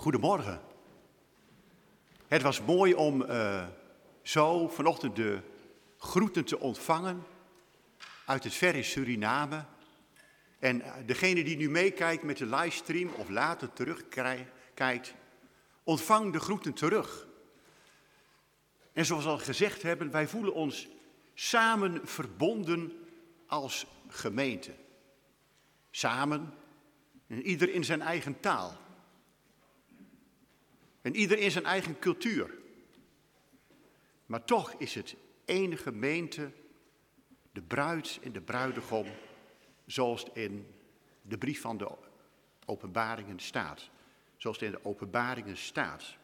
Goedemorgen. Het was mooi om zo vanochtend de groeten te ontvangen uit het verre Suriname. En degene die nu meekijkt met de livestream of later terugkijkt, ontvang de groeten terug. En zoals we al gezegd hebben, wij voelen ons samen verbonden als gemeente. Samen, en ieder in zijn eigen taal. En ieder in zijn eigen cultuur. Maar toch is het één gemeente, de bruid en de bruidegom, zoals het in de brief van de Openbaringen staat. Zoals het in de Openbaringen staat.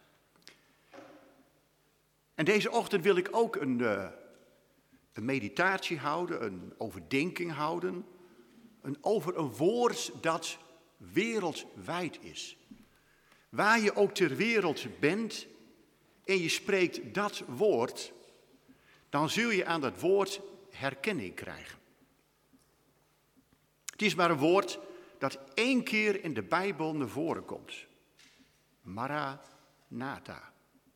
En deze ochtend wil ik ook een meditatie houden, een overdenking houden. Over een woord dat wereldwijd is. Waar je ook ter wereld bent en je spreekt dat woord, dan zul je aan dat woord herkenning krijgen. Het is maar een woord dat 1 keer in de Bijbel naar voren komt. Maranatha.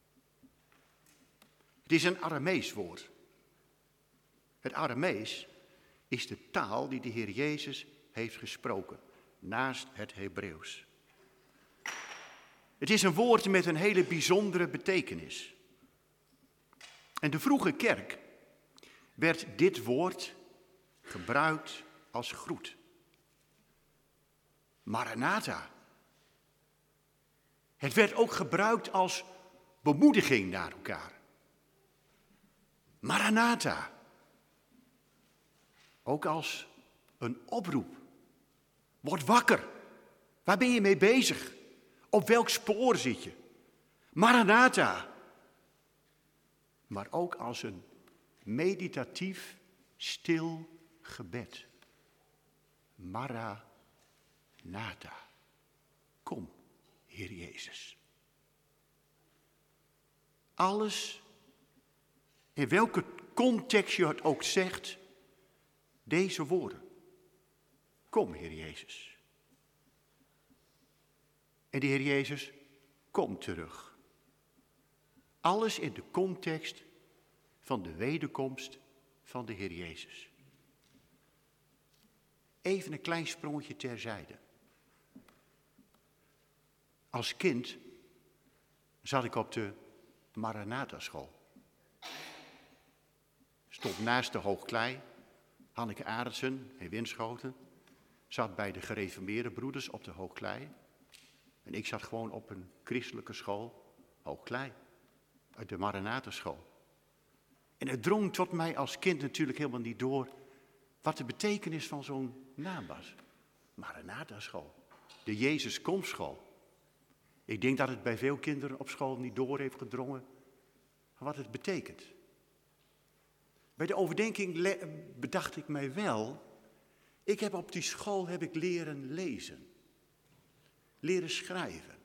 Het is een Aramees woord. Het Aramees is de taal die de Heer Jezus heeft gesproken, naast het Hebreeuws. Het is een woord met een hele bijzondere betekenis. En de vroege kerk werd dit woord gebruikt als groet. Maranatha. Het werd ook gebruikt als bemoediging naar elkaar. Maranatha. Ook als een oproep. Word wakker. Waar ben je mee bezig? Op welk spoor zit je? Maranatha. Maar ook als een meditatief, stil gebed. Maranatha. Kom, Heer Jezus. Alles, in welke context je het ook zegt, deze woorden. Kom, Heer Jezus. En de Heer Jezus komt terug. Alles in de context van de wederkomst van de Heer Jezus. Even een klein sprongetje terzijde. Als kind zat ik op de Maranatha school. Stond naast de Hoogklei. Hanneke Arendsen in Winschoten zat bij de gereformeerde broeders op de Hoogklei. En ik zat gewoon op een christelijke school, Hoogklei, uit de Maranatha school. En het drong tot mij als kind natuurlijk helemaal niet door wat de betekenis van zo'n naam was. Maranatha school, de Jezus komstschool. Ik denk dat het bij veel kinderen op school niet door heeft gedrongen wat het betekent. Bij de overdenking bedacht ik mij wel, op die school heb ik leren lezen. Leren schrijven.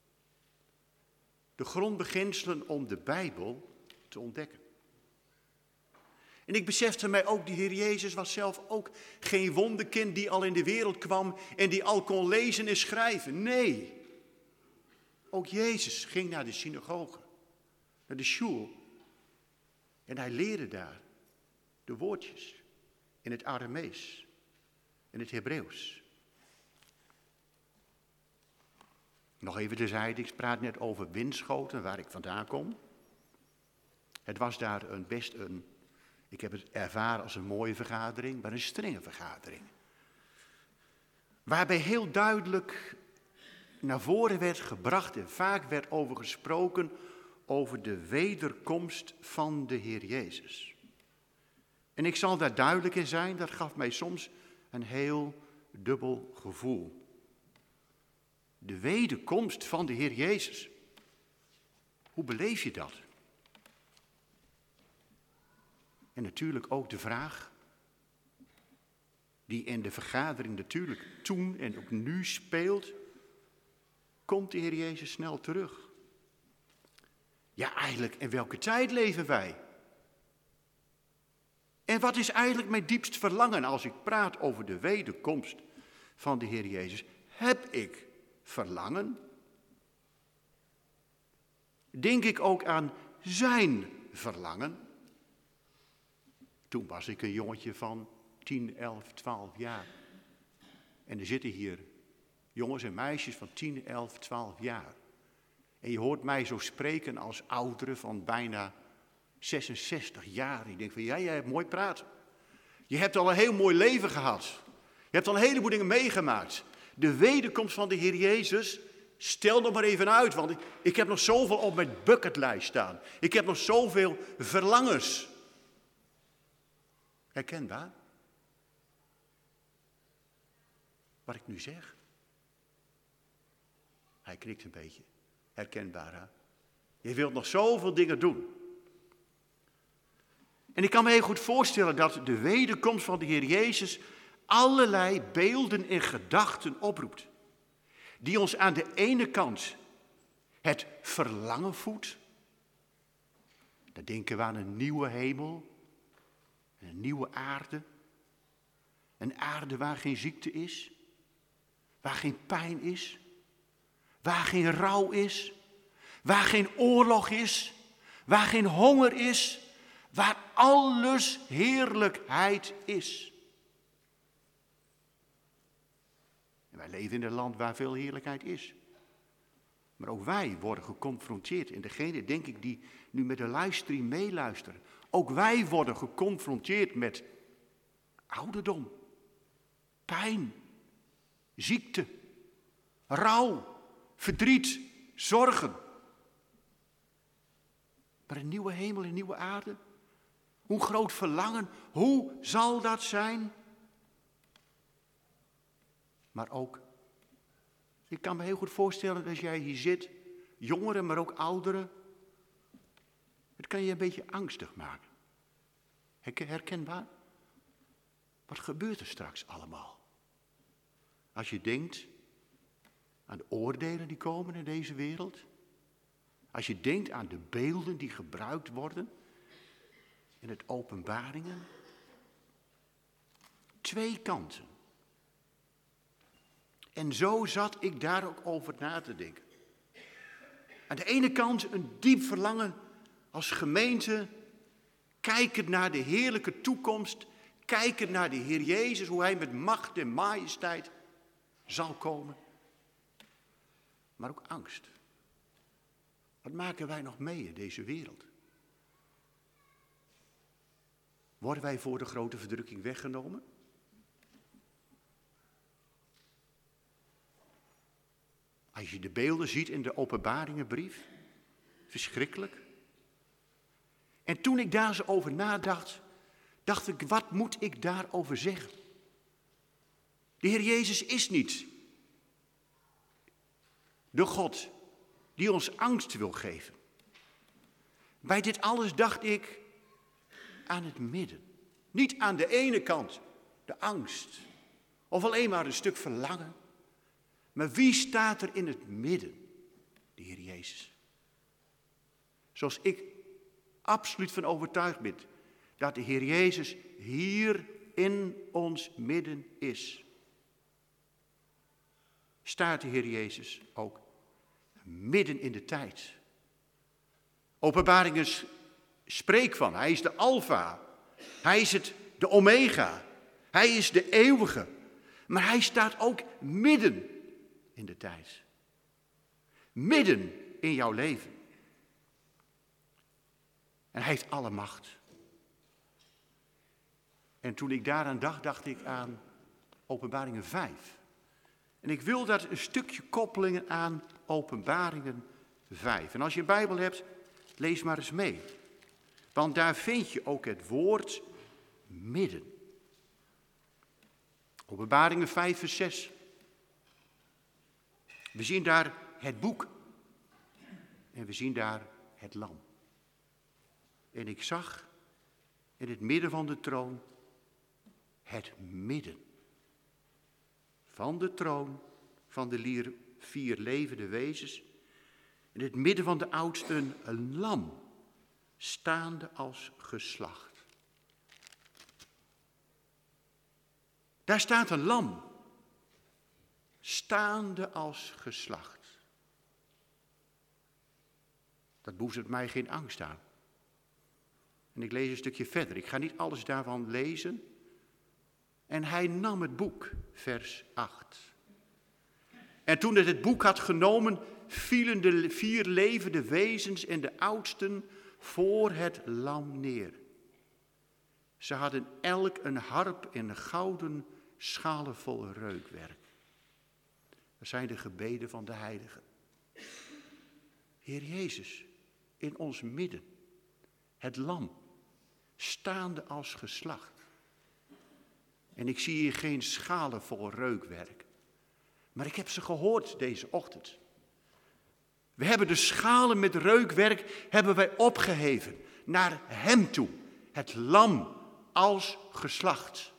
De grondbeginselen om de Bijbel te ontdekken. En ik besefte mij ook, de Heer Jezus was zelf ook geen wonderkind die al in de wereld kwam en die al kon lezen en schrijven. Nee. Ook Jezus ging naar de synagoge, naar de shul. En hij leerde daar de woordjes in het Aramees, in het Hebreeuws. Nog even terzijde, ik praat net over Winschoten, waar ik vandaan kom. Het was daar ik heb het ervaren als een mooie vergadering, maar een strenge vergadering. Waarbij heel duidelijk naar voren werd gebracht en vaak werd over gesproken over de wederkomst van de Heer Jezus. En ik zal daar duidelijk in zijn, dat gaf mij soms een heel dubbel gevoel. De wederkomst van de Heer Jezus. Hoe beleef je dat? En natuurlijk ook de vraag, die in de vergadering natuurlijk toen en ook nu speelt. Komt de Heer Jezus snel terug? Ja, eigenlijk, in welke tijd leven wij? En wat is eigenlijk mijn diepst verlangen als ik praat over de wederkomst van de Heer Jezus? Heb ik verlangen denk ik ook aan zijn verlangen. Toen was ik een jongetje van 10, 11, 12 jaar. En er zitten hier jongens en meisjes van 10, 11, 12 jaar. En je hoort mij zo spreken als oudere van bijna 66 jaar. Ik denk van, ja, jij hebt mooi praten. Je hebt al een heel mooi leven gehad. Je hebt al een heleboel dingen meegemaakt. De wederkomst van de Heer Jezus, stel nog maar even uit, want ik heb nog zoveel op mijn bucketlijst staan. Ik heb nog zoveel verlangens. Herkenbaar? Wat ik nu zeg. Hij knikt een beetje. Herkenbaar, hè? Je wilt nog zoveel dingen doen. En ik kan me heel goed voorstellen dat de wederkomst van de Heer Jezus allerlei beelden en gedachten oproept. Die ons aan de ene kant het verlangen voedt. Dan denken we aan een nieuwe hemel, een nieuwe aarde. Een aarde waar geen ziekte is, waar geen pijn is, waar geen rouw is, waar geen oorlog is, waar geen honger is, waar alles heerlijkheid is. En wij leven in een land waar veel heerlijkheid is. Maar ook wij worden geconfronteerd. En degene, denk ik, die nu met de livestream meeluisteren. Ook wij worden geconfronteerd met ouderdom, pijn, ziekte, rouw, verdriet, zorgen. Maar een nieuwe hemel, een nieuwe aarde. Hoe groot verlangen, hoe zal dat zijn? Maar ook, ik kan me heel goed voorstellen dat als jij hier zit, jongeren, maar ook ouderen. Het kan je een beetje angstig maken. Herkenbaar? Wat gebeurt er straks allemaal? Als je denkt aan de oordelen die komen in deze wereld. Als je denkt aan de beelden die gebruikt worden in het Openbaringen. Twee kanten. En zo zat ik daar ook over na te denken. Aan de ene kant een diep verlangen als gemeente, kijkend naar de heerlijke toekomst, kijkend naar de Heer Jezus, hoe Hij met macht en majesteit zal komen. Maar ook angst. Wat maken wij nog mee in deze wereld? Worden wij voor de grote verdrukking weggenomen? Als je de beelden ziet in de Openbaringenbrief, verschrikkelijk. En toen ik daar zo over nadacht, dacht ik, wat moet ik daarover zeggen? De Heer Jezus is niet de God die ons angst wil geven. Bij dit alles dacht ik aan het midden. Niet aan de ene kant de angst of alleen maar een stuk verlangen. Maar wie staat er in het midden? De Heer Jezus. Zoals ik absoluut van overtuigd ben dat de Heer Jezus hier in ons midden is. Staat de Heer Jezus ook midden in de tijd. Openbaringen spreekt van, Hij is de Alfa, Hij is de Omega, Hij is de eeuwige. Maar Hij staat ook midden in de tijd. Midden in jouw leven. En Hij heeft alle macht. En toen ik daaraan dacht, dacht ik aan Openbaringen 5. En ik wil dat een stukje koppelingen aan Openbaringen 5. En als je een Bijbel hebt, lees maar eens mee. Want daar vind je ook het woord midden. Openbaringen 5 vers 6. We zien daar het boek. En we zien daar het lam. En ik zag in het midden van de troon het midden. Van de troon van de 4 levende wezens. In het midden van de oudsten een lam, staande als geslacht. Daar staat een lam, staande als geslacht. Dat boezemt mij geen angst aan. En ik lees een stukje verder. Ik ga niet alles daarvan lezen. En hij nam het boek, vers 8. En toen het boek had genomen, vielen de 4 levende wezens en de oudsten voor het lam neer. Ze hadden elk een harp en een gouden schalen vol reukwerk. Dat zijn de gebeden van de heiligen. Heer Jezus, in ons midden, het lam, staande als geslacht. En ik zie hier geen schalen vol reukwerk. Maar ik heb ze gehoord deze ochtend. We hebben de schalen met reukwerk hebben wij opgeheven naar hem toe. Het lam als geslacht.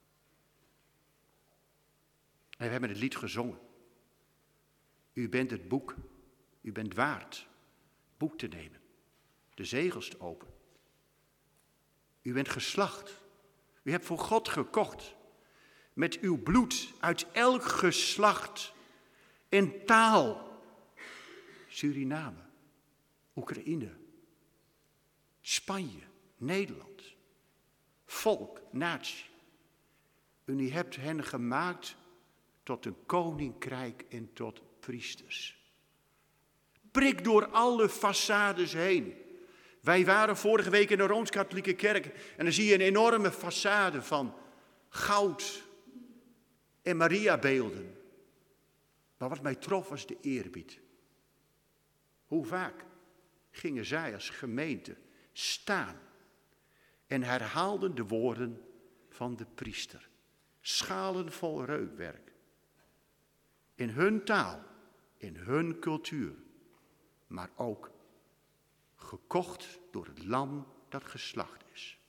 En we hebben het lied gezongen. U bent het boek. U bent waard boek te nemen. De zegels te openen. U bent geslacht. U hebt voor God gekocht. Met uw bloed uit elk geslacht en taal. Suriname, Oekraïne, Spanje, Nederland. Volk, natie. En u hebt hen gemaakt tot een koninkrijk en tot priesters. Prik door alle façades heen. Wij waren vorige week in de Rooms-Katholieke Kerk en dan zie je een enorme façade van goud en Mariabeelden. Maar wat mij trof was de eerbied. Hoe vaak gingen zij als gemeente staan en herhaalden de woorden van de priester. Schalen vol reukwerk. In hun taal, in hun cultuur, maar ook gekocht door het lam dat geslacht is.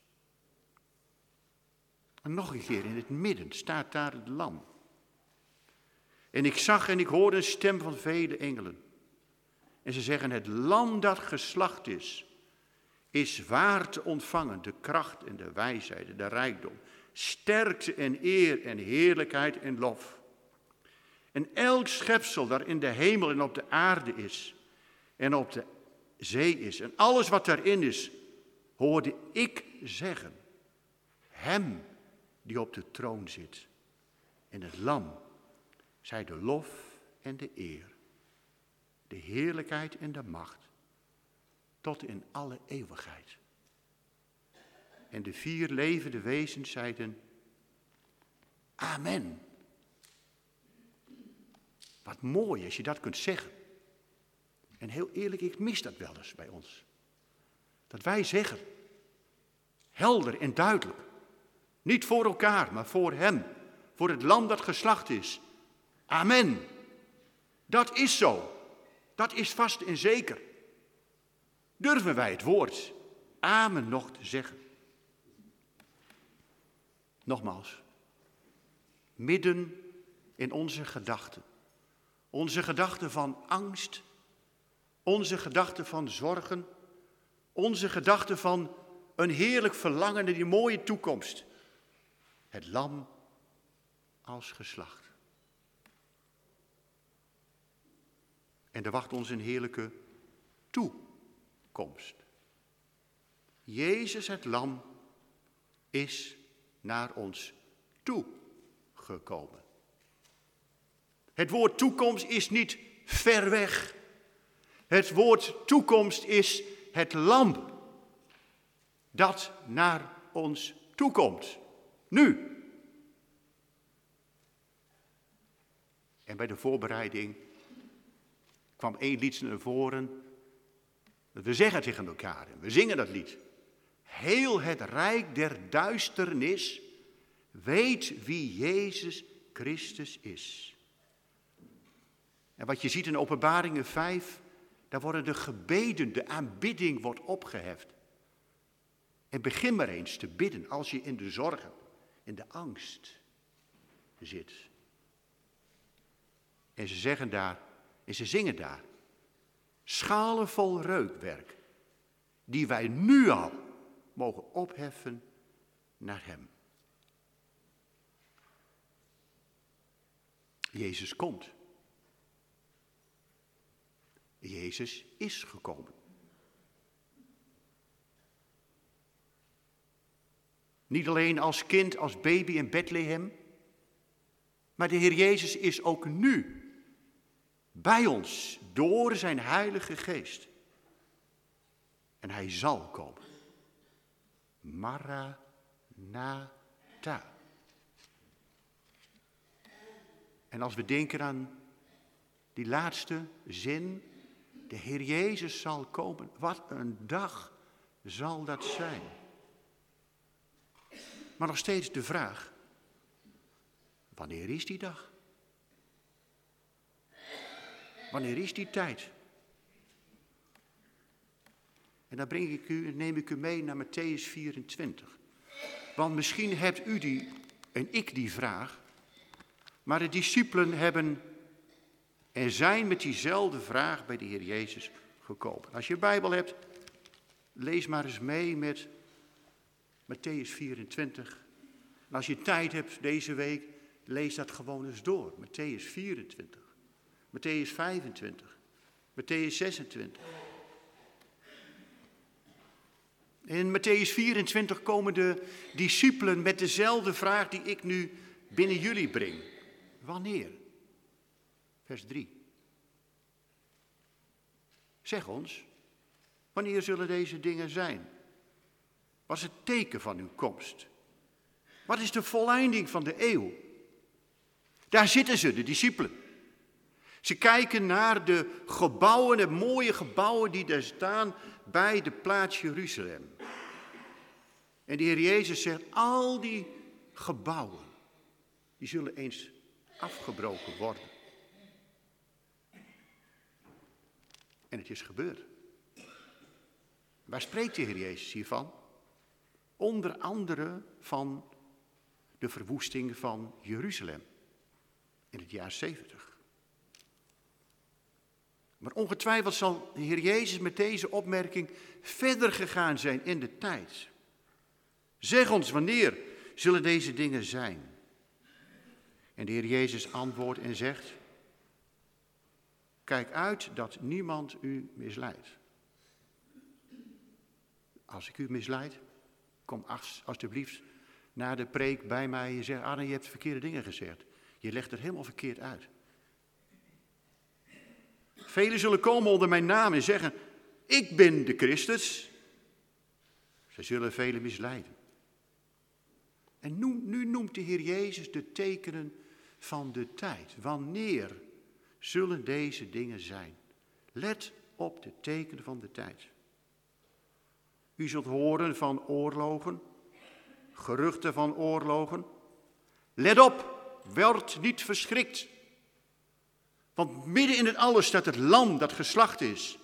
En nog een keer, in het midden staat daar het lam. En ik zag en ik hoorde een stem van vele engelen. En ze zeggen, het lam dat geslacht is waar te ontvangen de kracht en de wijsheid en de rijkdom, sterkte en eer en heerlijkheid en lof. En elk schepsel dat in de hemel en op de aarde is en op de zee is en alles wat daarin is, hoorde ik zeggen, hem die op de troon zit en het lam, zij de lof en de eer, de heerlijkheid en de macht, tot in alle eeuwigheid. En de 4 levende wezens zeiden, amen. Wat mooi als je dat kunt zeggen. En heel eerlijk, ik mis dat wel eens bij ons. Dat wij zeggen, helder en duidelijk, niet voor elkaar, maar voor hem, voor het lam dat geslacht is. Amen. Dat is zo. Dat is vast en zeker. Durven wij het woord amen nog te zeggen? Nogmaals, midden in onze gedachten. Onze gedachten van angst, onze gedachten van zorgen, onze gedachten van een heerlijk verlangen naar die mooie toekomst. Het lam als geslacht. En er wacht ons een heerlijke toekomst. Jezus het lam is naar ons toegekomen. Het woord toekomst is niet ver weg. Het woord toekomst is het lam dat naar ons toekomt. Nu. En bij de voorbereiding kwam 1 lied naar voren. We zeggen tegen elkaar en we zingen dat lied. Heel het rijk der duisternis weet wie Jezus Christus is. En wat je ziet in Openbaringen 5, daar worden de gebeden, de aanbidding wordt opgeheft. En begin maar eens te bidden als je in de zorgen, in de angst zit. En ze zeggen daar, en ze zingen daar, schalen vol reukwerk, die wij nu al mogen opheffen naar hem. Jezus komt. Jezus is gekomen. Niet alleen als kind, als baby in Bethlehem. Maar de Heer Jezus is ook nu bij ons door zijn Heilige Geest. En hij zal komen. Maranatha. En als we denken aan die laatste zin, de Heer Jezus zal komen. Wat een dag zal dat zijn. Maar nog steeds de vraag, wanneer is die dag? Wanneer is die tijd? En dan neem ik u mee naar Mattheüs 24. Want misschien hebt u die en ik die vraag, maar de discipelen hebben en zijn met diezelfde vraag bij de Heer Jezus gekomen. Als je een Bijbel hebt, lees maar eens mee met Mattheüs 24. En als je tijd hebt deze week, lees dat gewoon eens door. Mattheüs 24, Mattheüs 25, Mattheüs 26. In Mattheüs 24 komen de discipelen met dezelfde vraag die ik nu binnen jullie breng. Wanneer? Vers 3. Zeg ons, wanneer zullen deze dingen zijn? Wat is het teken van uw komst? Wat is de volleinding van de eeuw? Daar zitten ze, de discipelen. Ze kijken naar de gebouwen, de mooie gebouwen die daar staan bij de plaats Jeruzalem. En de Heer Jezus zegt, al die gebouwen, die zullen eens afgebroken worden. En het is gebeurd. Waar spreekt de Heer Jezus hiervan? Onder andere van de verwoesting van Jeruzalem in het jaar 70. Maar ongetwijfeld zal de Heer Jezus met deze opmerking verder gegaan zijn in de tijd. Zeg ons, wanneer zullen deze dingen zijn? En de Heer Jezus antwoordt en zegt, kijk uit dat niemand u misleidt. Als ik u misleid, kom alsjeblieft na de preek bij mij en zeg, Arne, je hebt verkeerde dingen gezegd. Je legt het helemaal verkeerd uit. Velen zullen komen onder mijn naam en zeggen, ik ben de Christus. Ze zullen velen misleiden. En nu noemt de Heer Jezus de tekenen van de tijd. Wanneer zullen deze dingen zijn? Let op de tekenen van de tijd. U zult horen van oorlogen, geruchten van oorlogen. Let op, word niet verschrikt. Want midden in het alles staat het lam dat geslacht is.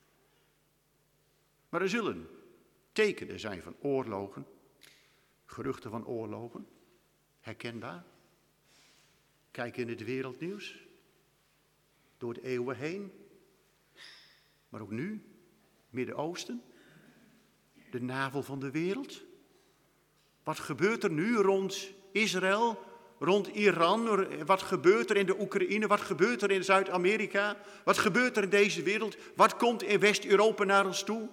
Maar er zullen tekenen zijn van oorlogen, geruchten van oorlogen, herkenbaar. Kijk in het wereldnieuws, door de eeuwen heen, maar ook nu, Midden-Oosten, de navel van de wereld. Wat gebeurt er nu rond Israël, rond Iran? Wat gebeurt er in de Oekraïne? Wat gebeurt er in Zuid-Amerika? Wat gebeurt er in deze wereld? Wat komt in West-Europa naar ons toe?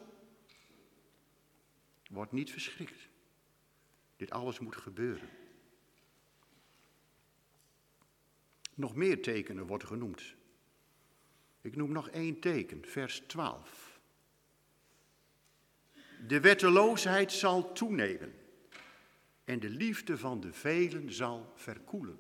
Word niet verschrikt. Dit alles moet gebeuren. Nog meer tekenen worden genoemd. Ik noem nog 1 teken, vers 12. De wetteloosheid zal toenemen en de liefde van de velen zal verkoelen.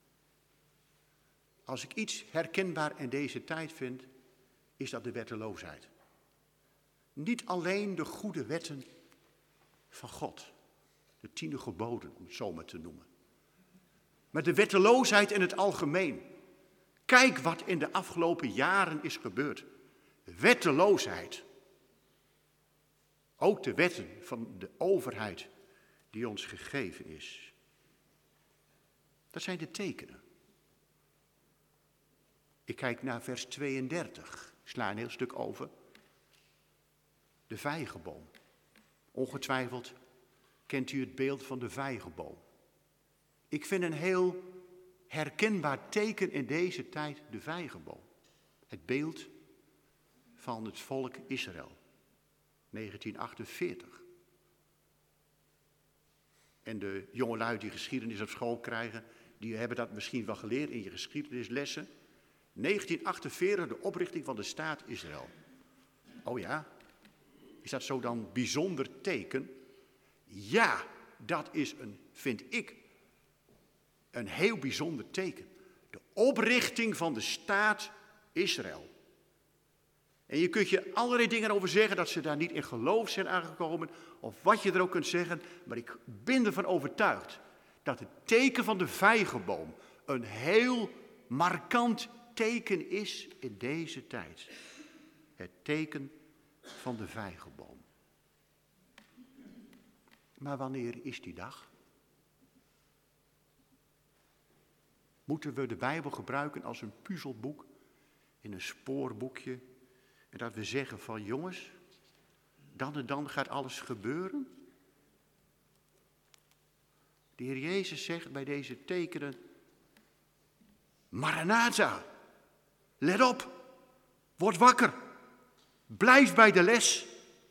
Als ik iets herkenbaar in deze tijd vind, is dat de wetteloosheid. Niet alleen de goede wetten van God, de 10 geboden, om het zo maar te noemen. Maar de wetteloosheid in het algemeen. Kijk wat in de afgelopen jaren is gebeurd. Wetteloosheid. Ook de wetten van de overheid die ons gegeven is. Dat zijn de tekenen. Ik kijk naar vers 32. Ik sla een heel stuk over. De vijgenboom. Ongetwijfeld kent u het beeld van de vijgenboom. Ik vind een heel herkenbaar teken in deze tijd de vijgenboom. Het beeld van het volk Israël. 1948. En de jongelui die geschiedenis op school krijgen, die hebben dat misschien wel geleerd in je geschiedenislessen. 1948, de oprichting van de staat Israël. Oh ja, is dat zo dan bijzonder teken? Ja, dat is vind ik, een heel bijzonder teken. De oprichting van de staat Israël. En je kunt je allerlei dingen over zeggen, dat ze daar niet in geloof zijn aangekomen, of wat je er ook kunt zeggen, maar ik ben ervan overtuigd dat het teken van de vijgenboom een heel markant teken is in deze tijd. Het teken van de vijgenboom. Maar wanneer is die dag? Moeten we de Bijbel gebruiken als een puzzelboek, in een spoorboekje, en dat we zeggen van jongens, dan en dan gaat alles gebeuren? De Heer Jezus zegt bij deze tekenen, Maranatha, let op, word wakker, blijf bij de les.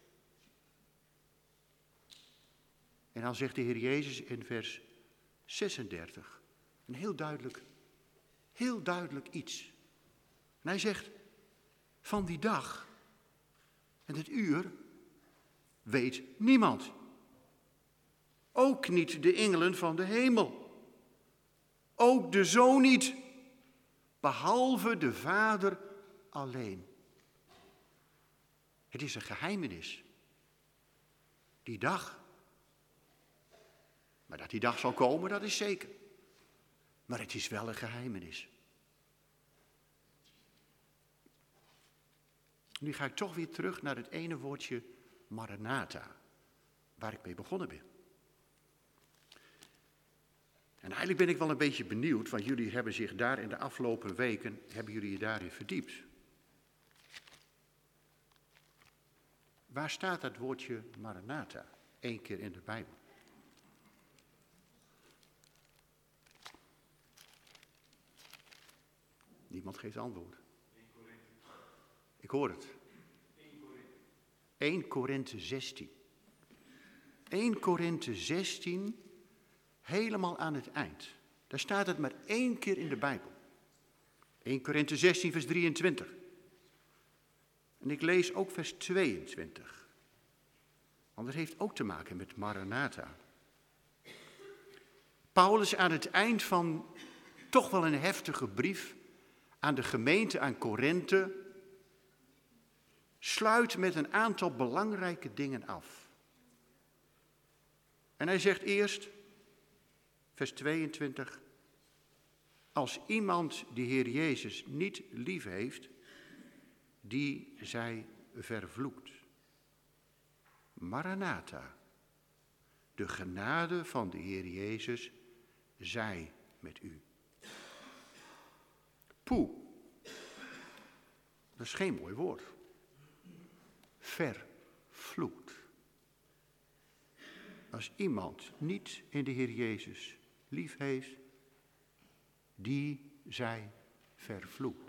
En dan zegt de Heer Jezus in vers 36, een heel duidelijk iets. En hij zegt, van die dag en het uur weet niemand. Ook niet de engelen van de hemel. Ook de Zoon niet, behalve de Vader alleen. Het is een geheimenis. Die dag. Maar dat die dag zal komen, dat is zeker. Maar het is wel een geheimenis. Nu ga ik toch weer terug naar het ene woordje Maranatha, waar ik mee begonnen ben. En eigenlijk ben ik wel een beetje benieuwd, want jullie hebben zich daar in de afgelopen weken, hebben jullie je daarin verdiept. Waar staat dat woordje Maranatha? 1 keer in de Bijbel. Niemand geeft antwoord. Ik hoor het. 1 Korinthe 16. 1 Korinthe 16, helemaal aan het eind. Daar staat het maar 1 keer in de Bijbel. 1 Korinthe 16, vers 23. En ik lees ook vers 22. Want dat heeft ook te maken met Maranatha. Paulus aan het eind van toch wel een heftige brief aan de gemeente aan Korinthe sluit met een aantal belangrijke dingen af. En hij zegt eerst, vers 22, als iemand de Heer Jezus niet lief heeft, die zij vervloekt. Maranatha, de genade van de Heer Jezus, zij met u. Poe, dat is geen mooi woord. Vervloekt. Als iemand niet in de Heer Jezus lief heeft, die zij vervloekt.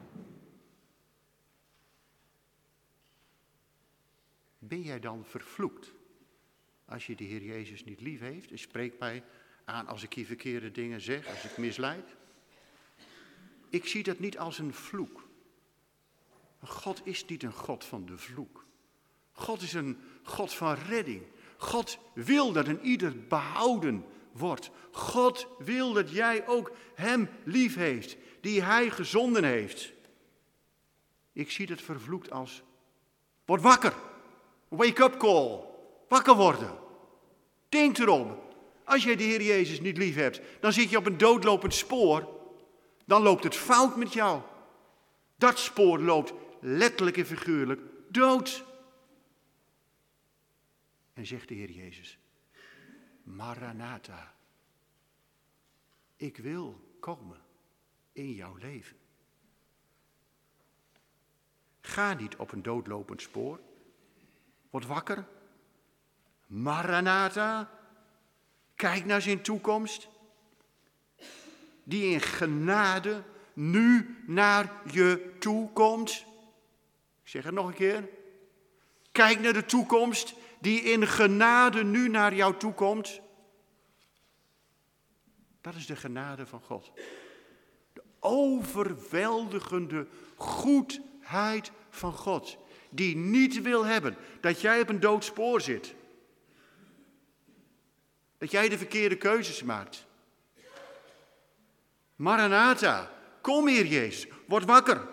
Ben jij dan vervloekt als je de Heer Jezus niet lief heeft? En spreek mij aan als ik hier verkeerde dingen zeg, als ik misleid. Ik zie dat niet als een vloek. God is niet een God van de vloek. God is een God van redding. God wil dat een ieder behouden wordt. God wil dat jij ook hem lief heeft, die hij gezonden heeft. Ik zie dat vervloekt als, word wakker. Wake-up call. Wakker worden. Denk erom. Als jij de Heer Jezus niet lief hebt, dan zit je op een doodlopend spoor. Dan loopt het fout met jou. Dat spoor loopt letterlijk en figuurlijk dood. En zegt de Heer Jezus, Maranatha, ik wil komen in jouw leven. Ga niet op een doodlopend spoor. Word wakker. Maranatha, kijk naar zijn toekomst. Die in genade nu naar je toe komt. Ik zeg het nog een keer. Kijk naar de toekomst die in genade nu naar jou toe komt. Dat is de genade van God. De overweldigende goedheid van God. Die niet wil hebben dat jij op een dood spoor zit. Dat jij de verkeerde keuzes maakt. Maranatha, kom Heer Jezus, word wakker.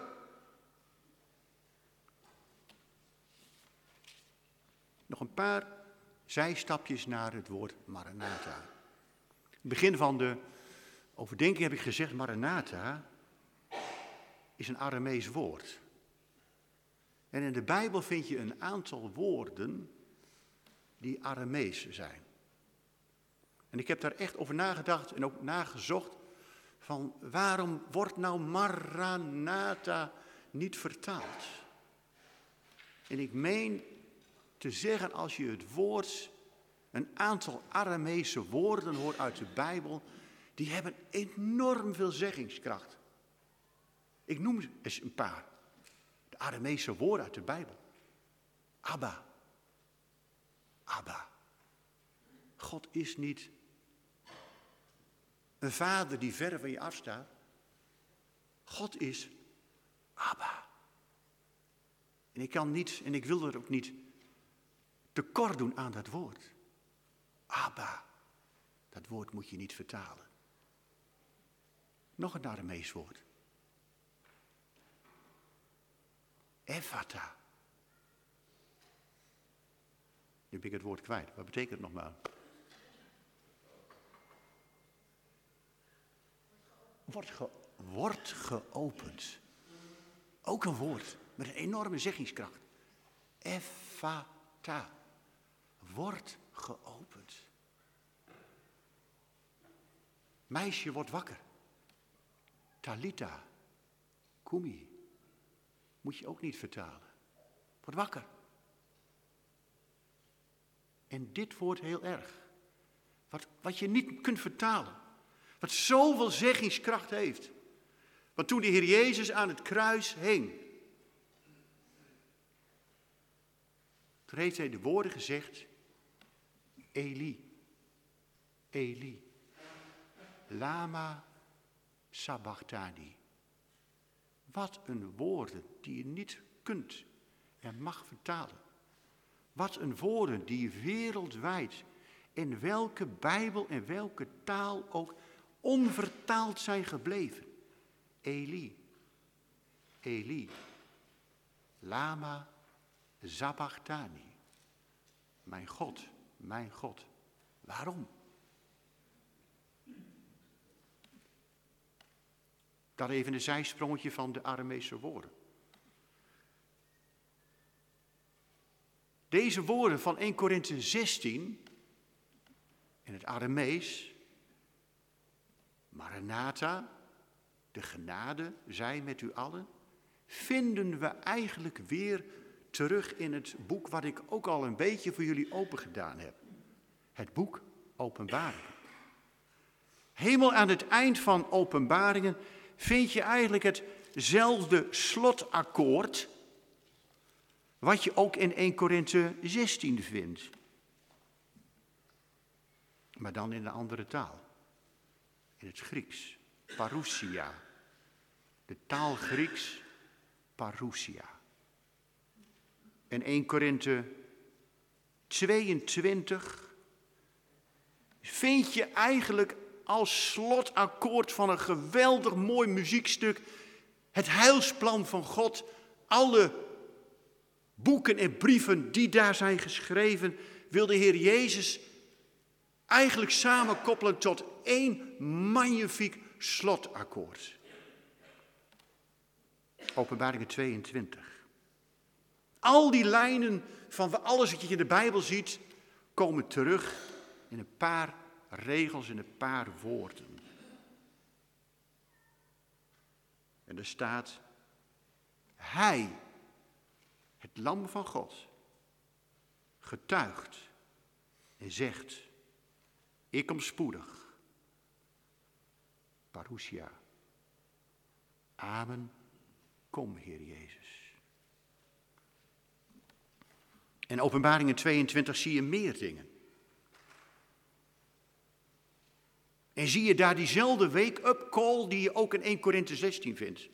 Nog een paar zijstapjes naar het woord Maranatha. In het begin van de overdenking heb ik gezegd, Maranatha is een Aramees woord. En in de Bijbel vind je een aantal woorden die Aramees zijn. En ik heb daar echt over nagedacht en ook nagezocht van waarom wordt nou Maranatha niet vertaald? En ik meen te zeggen, als je het woord, een aantal Arameese woorden hoort uit de Bijbel, die hebben enorm veel zeggingskracht. Ik noem eens een paar. De Arameese woorden uit de Bijbel. Abba. Abba. God is niet een vader die ver van je afstaat. God is Abba. En ik kan niet, en ik wil er ook niet tekort doen aan dat woord. Abba. Dat woord moet je niet vertalen. Nog een Aramees woord. Ephata. Nu ben ik het woord kwijt. Wat betekent het nogmaals? Wordt geopend. Ook een woord met een enorme zeggingskracht. Ephata. Wordt geopend. Meisje wordt wakker. Talita. Kumi. Moet je ook niet vertalen. Word wakker. En dit wordt heel erg. Wat je niet kunt vertalen. Wat zoveel zeggingskracht heeft. Want toen de Heer Jezus aan het kruis hing. Toen heeft hij de woorden gezegd. Eli. Eli. Lama sabachthani. Wat een woorden die je niet kunt en mag vertalen. Wat een woorden die wereldwijd, in welke Bijbel en welke taal ook onvertaald zijn gebleven. Eli, Eli, lama sabachthani. Mijn God, mijn God. Waarom? Dat even een zijsprongetje van de Arameese woorden. Deze woorden van 1 Korinthe 16, in het Aramees, Maranatha, de genade zij met u allen, vinden we eigenlijk weer terug in het boek wat ik ook al een beetje voor jullie open gedaan heb. Het boek Openbaringen. Helemaal aan het eind van Openbaringen vind je eigenlijk hetzelfde slotakkoord wat je ook in 1 Korinthe 16 vindt. Maar dan in een andere taal. In het Grieks. Parousia. De taal Grieks. Parousia. En 1 Korinthe 22 vind je eigenlijk als slotakkoord van een geweldig mooi muziekstuk het heilsplan van God. Alle boeken en brieven die daar zijn geschreven, wil de Heer Jezus eigenlijk samenkoppelen tot één magnifiek slotakkoord. Openbaringen 22. Al die lijnen van alles wat je in de Bijbel ziet, komen terug in een paar regels, in een paar woorden. En er staat, Hij, het lam van God, getuigt en zegt, ik kom spoedig. Parousia. Amen. Kom, Heer Jezus. In Openbaringen 22 zie je meer dingen. En zie je daar diezelfde wake-up call die je ook in 1 Korinthe 16 vindt.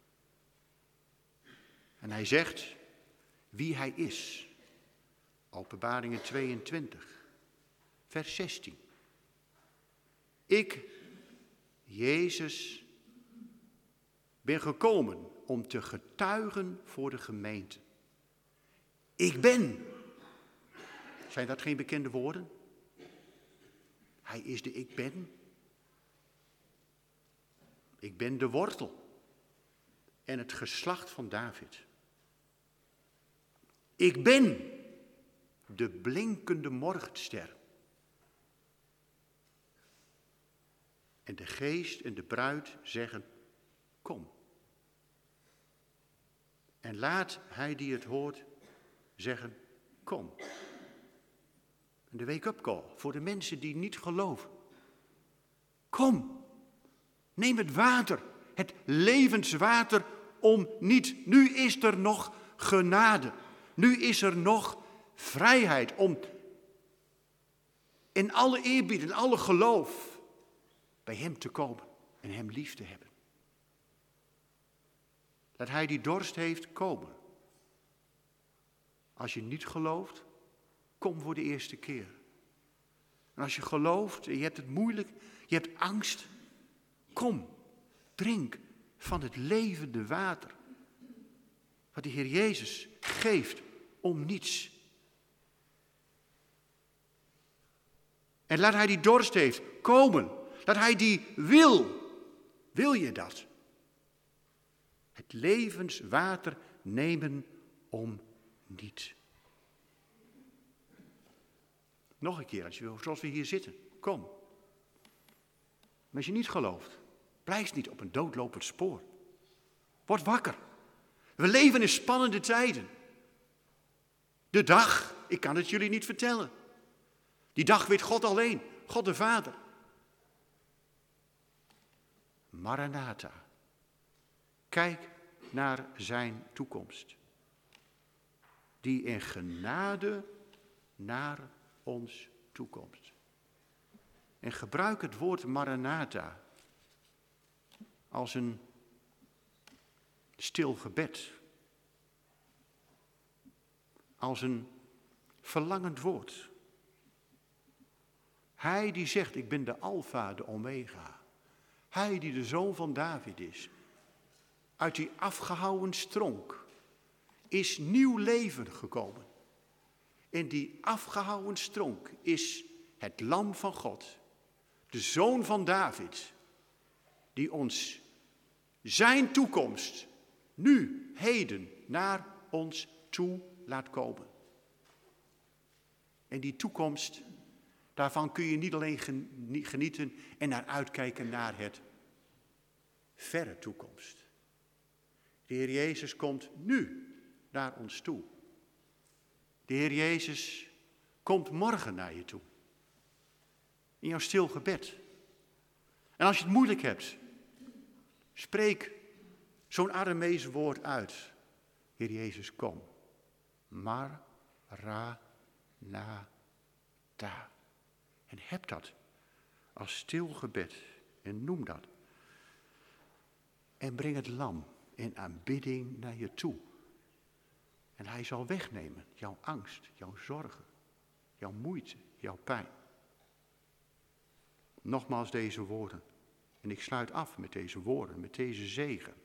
En hij zegt wie hij is. Openbaringen 22, vers 16. Ik, Jezus, ben gekomen om te getuigen voor de gemeente. Ik ben. Zijn dat geen bekende woorden? Hij is de ik ben. Ik ben de wortel en het geslacht van David. Ik ben de blinkende morgenster. En de geest en de bruid zeggen, kom. En laat hij die het hoort zeggen, kom. En de wake-up call voor de mensen die niet geloven. Kom, neem het water, het levenswater om niet. Nu is er nog genade. Nu is er nog vrijheid om in alle eerbied, in alle geloof bij hem te komen en hem lief te hebben. Dat hij die dorst heeft komen. Als je niet gelooft, kom voor de eerste keer. En als je gelooft en je hebt het moeilijk, je hebt angst, kom, drink van het levende water. Wat de Heer Jezus geeft om niets. En laat hij die dorst heeft komen. Dat hij die wil. Wil je dat? Het levenswater nemen om niet. Nog een keer, als je wil, zoals we hier zitten. Kom. Maar als je niet gelooft, blijf niet op een doodlopend spoor. Word wakker. We leven in spannende tijden. De dag, ik kan het jullie niet vertellen. Die dag weet God alleen, God de Vader. Maranatha. Kijk naar zijn toekomst. Die in genade naar ons toekomst. En gebruik het woord Maranatha als een stil gebed. Als een verlangend woord. Hij die zegt, ik ben de Alfa, de Omega. Hij die de zoon van David is. Uit die afgehouwen stronk is nieuw leven gekomen. In die afgehouwen stronk is het lam van God, de zoon van David, die ons zijn toekomst nu, heden, naar ons toe laat komen. En die toekomst, daarvan kun je niet alleen genieten en naar uitkijken naar het verre toekomst. De Heer Jezus komt nu naar ons toe. De Heer Jezus komt morgen naar je toe. In jouw stil gebed. En als je het moeilijk hebt, spreek zo'n Aramees woord uit. Heer Jezus, kom. Maranatha. En heb dat als stil gebed. En noem dat. En breng het lam in aanbidding naar je toe. En hij zal wegnemen jouw angst, jouw zorgen, jouw moeite, jouw pijn. Nogmaals deze woorden. En ik sluit af met deze woorden, met deze zegen.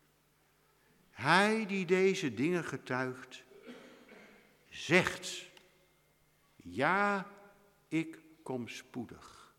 Hij die deze dingen getuigt, zegt, ja, ik kom spoedig.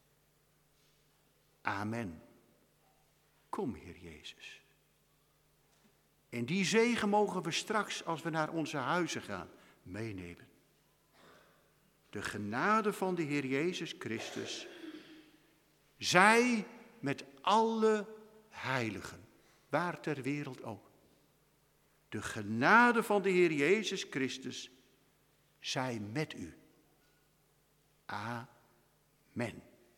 Amen. Kom, Heer Jezus. En die zegen mogen we straks, als we naar onze huizen gaan, meenemen. De genade van de Heer Jezus Christus, zij met alle heiligen, waar ter wereld ook. De genade van de Heer Jezus Christus, zij met u. Amen.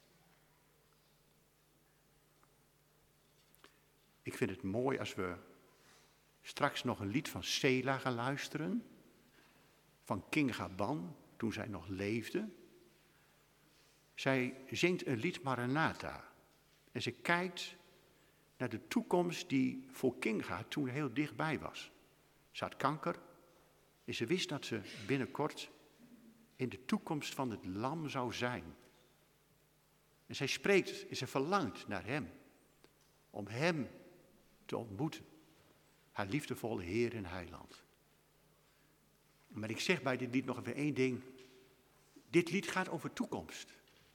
Ik vind het mooi als we straks nog een lied van Sela gaan luisteren. Van King Gaban, toen zij nog leefde. Zij zingt een lied Maranatha. En ze kijkt naar de toekomst die voor Kinga toen heel dichtbij was. Ze had kanker en ze wist dat ze binnenkort in de toekomst van het lam zou zijn. En zij spreekt en ze verlangt naar hem. Om hem te ontmoeten. Haar liefdevolle Heer en Heiland. Maar ik zeg bij dit lied nog even één ding. Dit lied gaat over toekomst.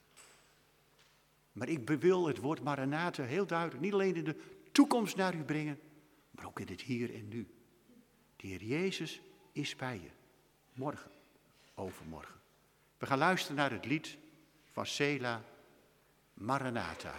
Maar ik wil het woord Maranatha heel duidelijk niet alleen in de toekomst naar u brengen, maar ook in het hier en nu. De Heer Jezus is bij je. Morgen, overmorgen. We gaan luisteren naar het lied van Sela, Maranatha.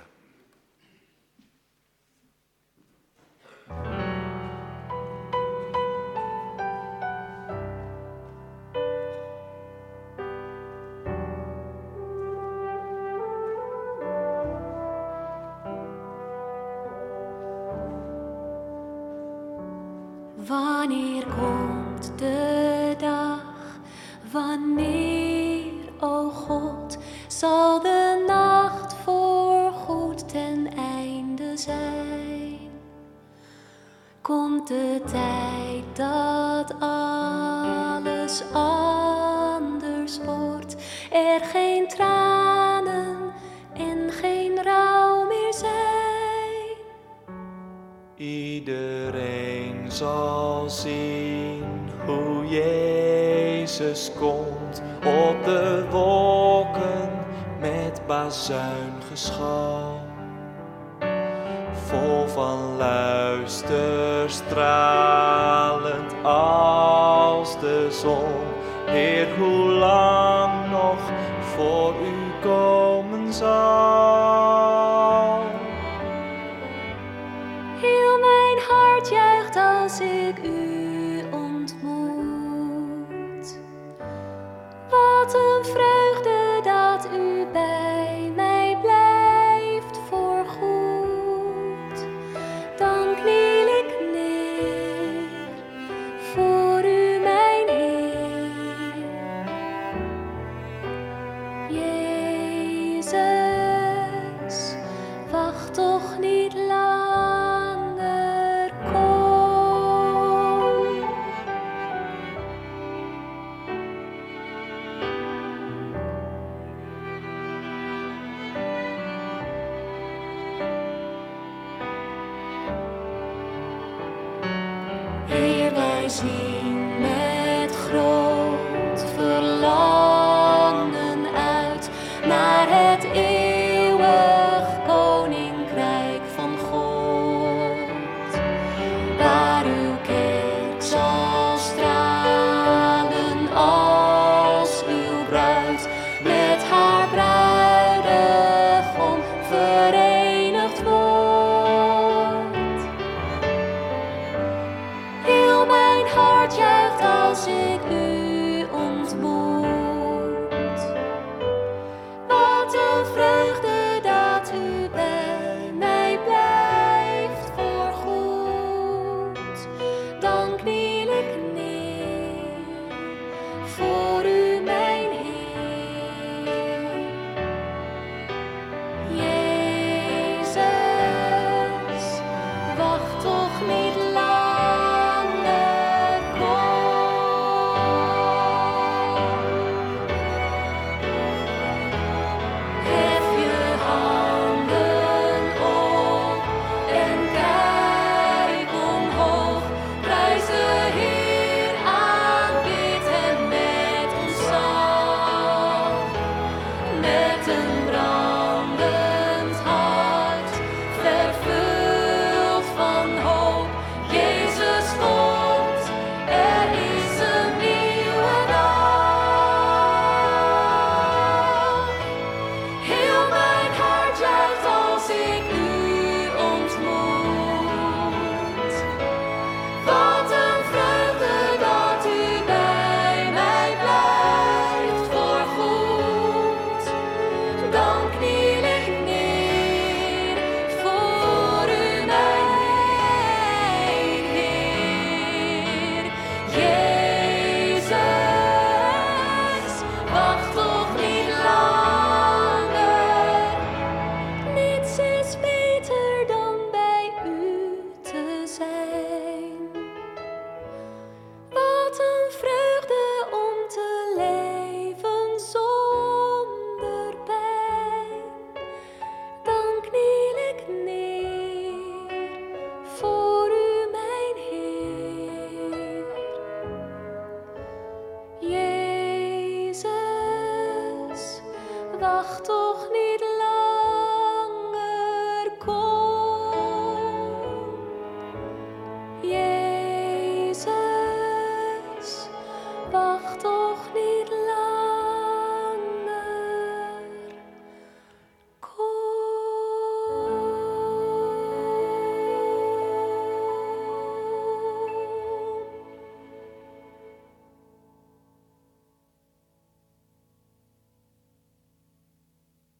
Wanneer komt de dag, wanneer, o God, zal de nacht voorgoed ten einde zijn? Komt de tijd dat alles anders wordt, er geen tranen en geen rouw meer zijn? Iedereen zal zien hoe Jezus komt op de wolken met bazuingeschal. Vol van luister, stralend als de zon. Heer, hoe lang nog voor u komen zal? Heel mijn hart juicht als ik u ontmoet. Wat een vreugde dat u bij mij blijft voorgoed. Dan kniel ik neer voor u, mijn Heer. Jezus, wacht toch niet langer, kom. Heer, wij zien met groot verlangen uit naar het eeuwig koninkrijk van God, waar uw kerk zal stralen als uw bruid met haar bruidegom verenigd wordt. Heel mijn hart juicht als ik u